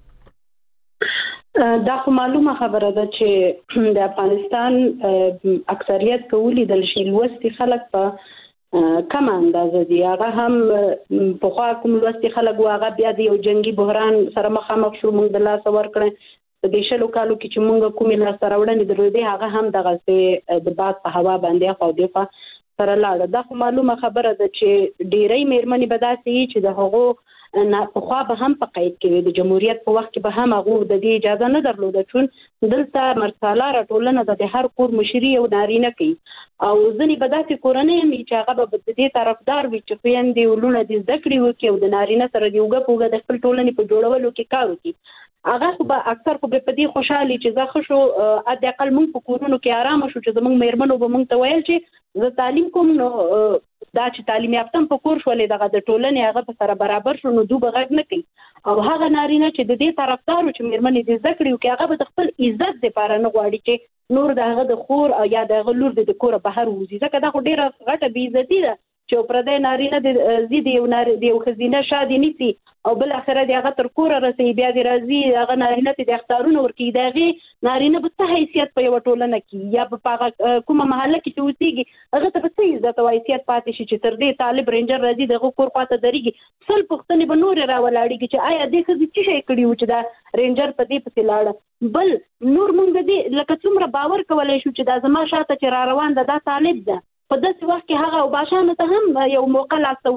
Speaker 4: دا خو معلومه خبره ده چې د افغانستان اکثریت کولی د لوستي خلک په کم اندازه دي. هغه هم په خوا کوم لوستي خلک واغه بیا د یو جنگي بحران سره مخامخ شو موږ د لاس ورکړل د دې شلو کالو کې چې موږ کومې لاس راوړنې درلودې هغه هم دغه د باد په هوا باندې خو دی خو سره لاړه. دا خو معلومه خبره ده چې ډیرې مېرمنې به داسې چې د هغو نه په خوا به هم په قید کې د جمهوریت په وخت کې به هم هغه د دې اجازه نه درلوده چې دلته مرساله راټولنه د هر کور مشري او نارینه کوي او ځنې به داسې کورنۍ هم چې هغه به د دې طرفدار وي چې خویندې ولونه د زده کړې وکړي او د نارینه سره د یوګه پوګه د خپل ټولنې په جوړولو کې کار وکړي. هغه خو به اکثر خو په دې خوشحالي چې زه شو د اقل مونږ په کورونو کې آرام شو چې زمونږ مېرمنو به مونږ ته ویل چې زه تعلیم کوم نو دا چې تعلیم یافتم په کور شولې دغه د ټولنې هغه په سره برابر شو نو دوی به غږ نه کوي او هغه نارینه چې د دې طرفدار چې مېرمنې دې زده کړي او هغه به د خپل عزت لپاره نه غواړي چې نور دغه د خور او یا د لور د کور بهر وځي ځکه دا خو ډیره غټه بې عزتي ده چې پردې نارینه د زید یو نار دی یو خزینه شادي نيسي او بل اخره دی هغه تر کوره رسي بیا دی راځي هغه نارینه ته د اختیارونو ورکی دیږي نارینه به څه حیثیت په یو ټولنه کې یا په کومه محله کې چې وسیږي هغه ته څه عزت او حیثیت پاتې شي چې تر دې طالب رینجر راځي دغه کور خواته دريږي سل پښتنې به نور راولاړيږي چې آیا دې څه چې شي کړی و چې دا رینجر په دې پسې لاړ بل نور مونږ دې لکه څومره باور کولای شو چې دا زما شاته چې را روان ده دا طالب ده په داسې وخت کې هغه او باشانو ته هم یو موقع لاس